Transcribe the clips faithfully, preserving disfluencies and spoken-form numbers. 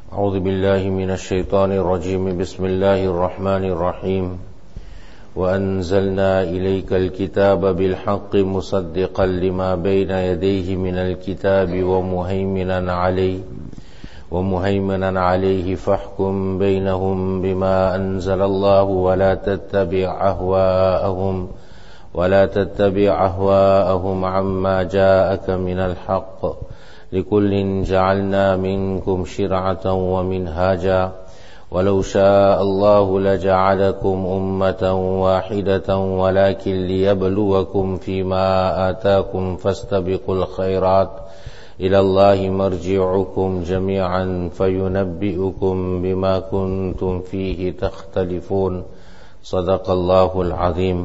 أعوذ بالله من الشيطان الرجيم بسم الله الرحمن الرحيم وأنزلنا إليك الكتاب بالحق مصدقا لما بين يديه من الكتاب ومهيمنا عليه ومهيمنا عليه فاحكم بينهم بما أنزل الله ولا تتبع أهواءهم ولا تتبع أهواءهم عما جاءك من الحق لكل جعلنا منكم شرعة ومنهاجا ولو شاء الله لجعلكم أمة واحدة ولكن ليبلوكم فيما آتاكم فاستبقوا الخيرات إلى الله مرجعكم جميعا فينبئكم بما كنتم فيه تختلفون صدق الله العظيم.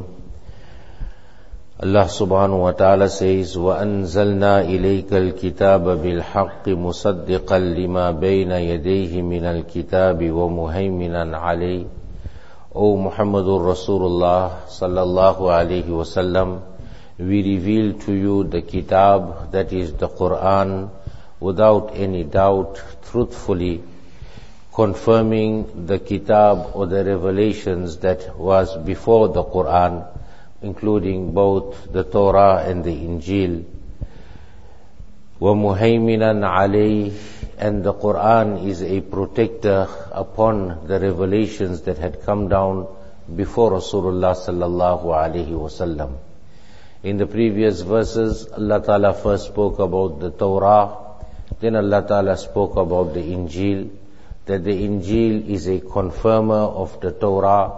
Allah subhanahu wa ta'ala says, وَأَنزَلْنَا إِلَيْكَ الْكِتَابَ بِالْحَقِّ مُصَدِّقًا لِمَا بَيْنَ يَدَيْهِ مِنَ الْكِتَابِ وَمُهَيْمِنًا عَلَيْهِ. O Muhammadur Rasulullah sallallahu alayhi wa sallam, we reveal to you the kitab, that is the Quran, without any doubt, truthfully, confirming the kitab or the revelations that was before the Quran, including both the Torah and the Injil. وَمُهَيْمِنًا عَلَيْهِ, and the Quran is a protector upon the revelations that had come down before Rasulullah sallallahu alayhi wasallam. In the previous verses, Allah Ta'ala first spoke about the Torah, then Allah Ta'ala spoke about the Injil, that the Injil is a confirmer of the Torah.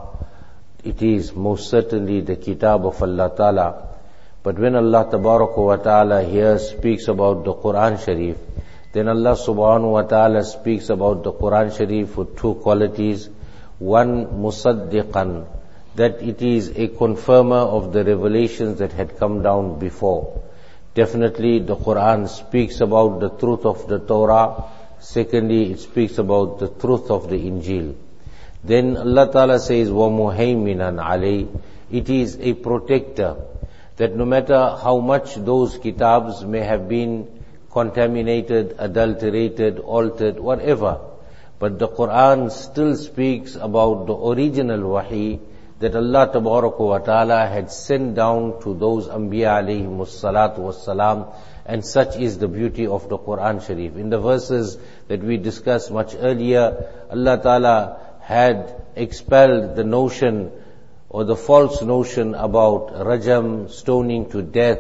It is most certainly the kitab of Allah Ta'ala. But when Allah Tabaraka wa Ta'ala here speaks about the Quran Sharif, then Allah Subhanahu wa Ta'ala speaks about the Quran Sharif with two qualities. One, musaddiqan, that it is a confirmer of the revelations that had come down before. Definitely the Quran speaks about the truth of the Torah. Secondly, it speaks about the truth of the Injil. Then Allah Ta'ala says, وَمُهَيْمِنًا عَلَيْهِ, it is a protector, that no matter how much those kitabs may have been contaminated, adulterated, altered, whatever, but the Quran still speaks about the original wahi that Allah Tabaraka wa Ta'ala had sent down to those Anbiya alayhimus salatu wassalam, and such is the beauty of the Quran Sharif. In the verses that we discussed much earlier, Allah Ta'ala had expelled the notion or the false notion about rajam, stoning to death,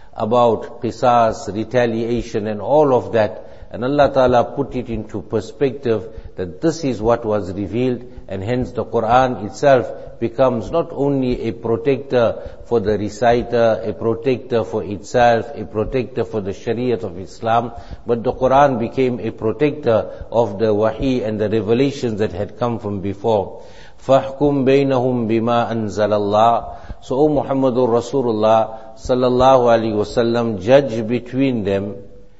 about qisas, retaliation and all of that. And Allah Ta'ala put it into perspective that this is what was revealed, and hence the Quran itself becomes not only a protector for the reciter, a protector for itself, a protector for the Shariat of Islam, but the Quran became a protector of the wahi and the revelations that had come from before. فَاحْكُمْ بَيْنَهُمْ بِمَا أَنزَلَ اللَّهِ. So, O Muhammadur Rasulullah sallallahu alaihi wasallam, judge between them,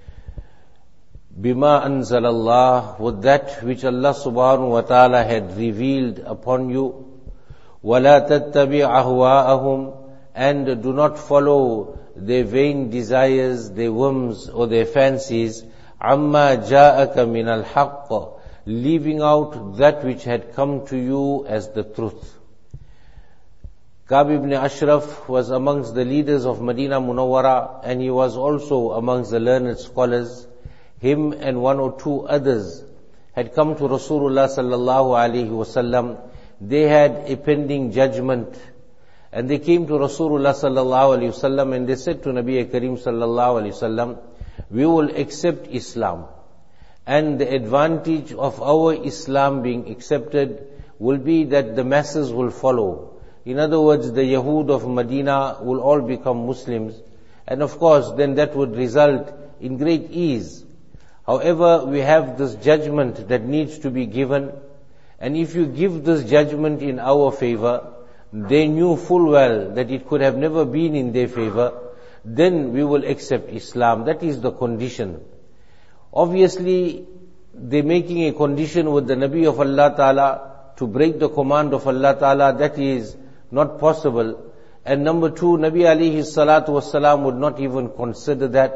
bima anzal Allah, with that which Allah subhanahu wa ta'ala had revealed upon you. وَلَا تَتَّبِعْ أَهْوَاءَهُمْ, and do not follow their vain desires, their whims or their fancies. عَمَّا جَاءَكَ مِنَ الْحَقِّ, leaving out that which had come to you as the truth. Ka'b ibn Ashraf was amongst the leaders of Medina Munawwara, and he was also amongst the learned scholars. Him and one or two others had come to Rasulullah sallallahu alaihi wasallam. They had a pending judgment, and they came to Rasulullah sallallahu alaihi wasallam and they said to Nabi Karim sallallahu alaihi wasallam, we will accept Islam, and the advantage of our Islam being accepted will be that the masses will follow. In other words, the Yahud of Medina will all become Muslims, and of course then that would result in great ease. However, we have this judgment that needs to be given, and if you give this judgment in our favor, they knew full well that it could have never been in their favor, then we will accept Islam. That is the condition. Obviously, they're making a condition with the Nabi of Allah Ta'ala to break the command of Allah Ta'ala. That is not possible. And number two, Nabi alayhi salatu wasalam would not even consider that.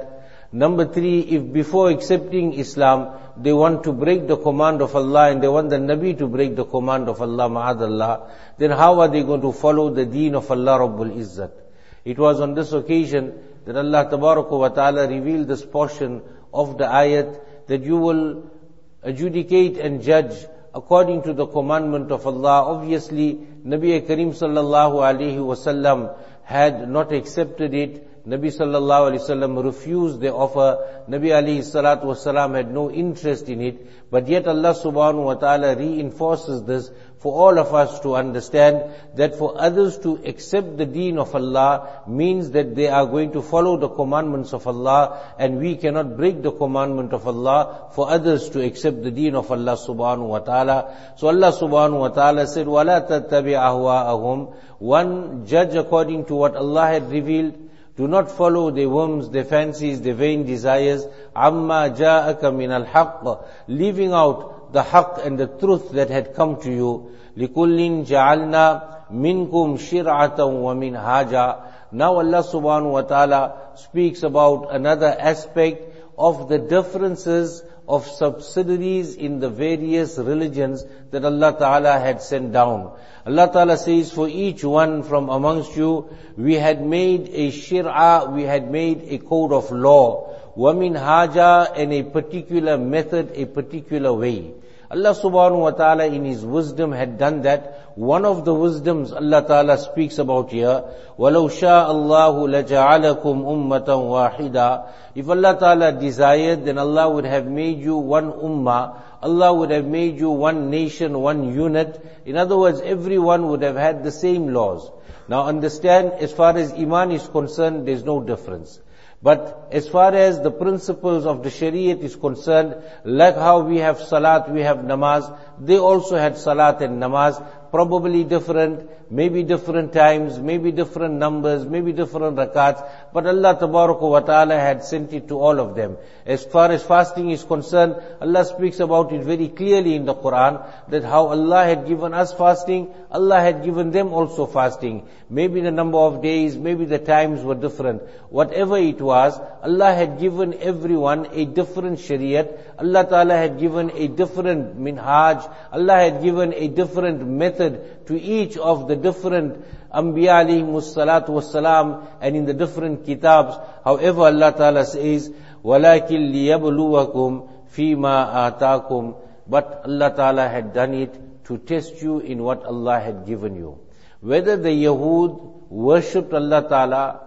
Number three, if before accepting Islam, they want to break the command of Allah and they want the Nabi to break the command of Allah, ma'adallah, then how are they going to follow the deen of Allah Rabbul Izzat? It was on this occasion that Allah Tabaraka wa Ta'ala revealed this portion of the ayat that you will adjudicate and judge according to the commandment of Allah. Obviously, Nabi Kareem sallallahu alayhi wasallam had not accepted it. Nabi sallallahu alayhi wasallam refused the offer. Nabi alayhi salatu wasalam had no interest in it. But yet Allah subhanahu wa ta'ala reinforces this for all of us to understand that for others to accept the deen of Allah means that they are going to follow the commandments of Allah, and we cannot break the commandment of Allah for others to accept the deen of Allah subhanahu wa ta'ala. So Allah subhanahu wa ta'ala said, وَلَا تَتَّبِعْ أَهْوَاءَهُمْ. One, judge according to what Allah had revealed. Do not follow their whims, their fancies, their vain desires. عَمَّا جَاءَكَ مِنَ الْحَقِّ. Leaving out the haqq and the truth that had come to you. لِكُلٍّ جَعَلْنَا مِنْكُمْ شِرْعَةً وَمِنْهَاجًا. Now Allah subhanahu wa ta'ala speaks about another aspect of the differences of subsidiaries in the various religions that Allah Ta'ala had sent down. Allah Ta'ala says, for each one from amongst you, we had made a shir'ah, we had made a code of law, وَمِنْهَاجًا, and a particular method, a particular way. Allah subhanahu wa ta'ala in His wisdom had done that. One of the wisdoms Allah ta'ala speaks about here, وَلَوْ شَاءَ اللَّهُ لَجَعَلَكُمْ أُمَّةً وَاحِدًا. If Allah ta'ala desired, then Allah would have made you one ummah. Allah would have made you one nation, one unit. In other words, everyone would have had the same laws. Now understand, as far as Iman is concerned, there is no difference. But as far as the principles of the Shariat is concerned, like how we have Salat, we have Namaz, they also had Salat and Namaz, probably different, maybe different times, maybe different numbers, maybe different rakats, but Allah Tabaraka wa Ta'ala had sent it to all of them. As far as fasting is concerned, Allah speaks about it very clearly in the Quran, that how Allah had given us fasting, Allah had given them also fasting. Maybe the number of days, maybe the times were different. Whatever it was, Allah had given everyone a different Shariat. Allah Ta'ala had given a different minhaj. Allah had given a different method to each of the different Anbiya alayhimus salatu wassalam, and in the different kitabs. However, Allah Ta'ala says, وَلَكِنْ لِيَبْلُوَكُمْ فِي مَا آتَاكُمْ. But Allah Ta'ala had done it to test you in what Allah had given you. Whether the Yahud worshipped Allah Ta'ala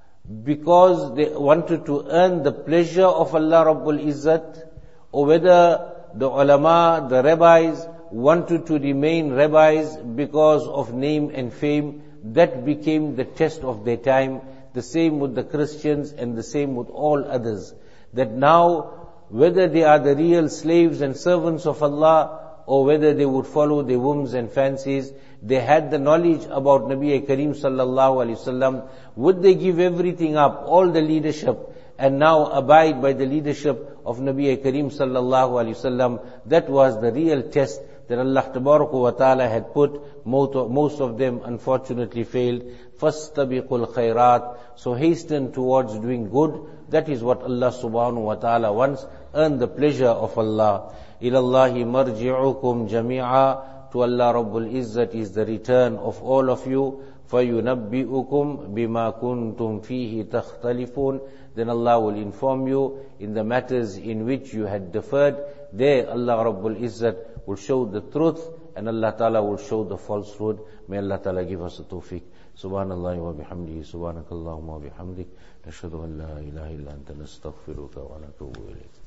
because they wanted to earn the pleasure of Allah Rabbul Izzat, or whether the ulama, the rabbis, wanted to remain rabbis because of name and fame, that became the test of their time. The same with the Christians and the same with all others. That now, whether they are the real slaves and servants of Allah, or whether they would follow their whims and fancies, they had the knowledge about Nabi Kareem sallallahu alaihi wasallam. Would they give everything up, all the leadership, and now abide by the leadership of Nabi Kareem sallallahu alaihi wasallam? That was the real test that Allah Tabaraka wa Ta'ala had put. Most of them unfortunately failed. فَاسْتَبِقُوا الْخَيْرَاتِ. So hasten towards doing good. That is what Allah subhanahu wa ta'ala wants. Earn the pleasure of Allah. إِلَى اللَّهِ مَرْجِعُكُمْ جَمِيعًا. To Allah Rabbul Izzat is the return of all of you. فَيُنَبِّئُكُمْ بِمَا كُنْتُمْ فِيهِ تَخْتَلِفُونَ. Then Allah will inform you in the matters in which you had deferred. There Allah Rabbul Izzat will show the truth, and Allah Ta'ala will show the falsehood. May Allah Ta'ala give us the tawfiq. Subhanallah wa bihamdihi, subhanakallahumma wa bihamdik, nashhadu an la ilaha illa anta nastaghfiruka wa natubu ilayk.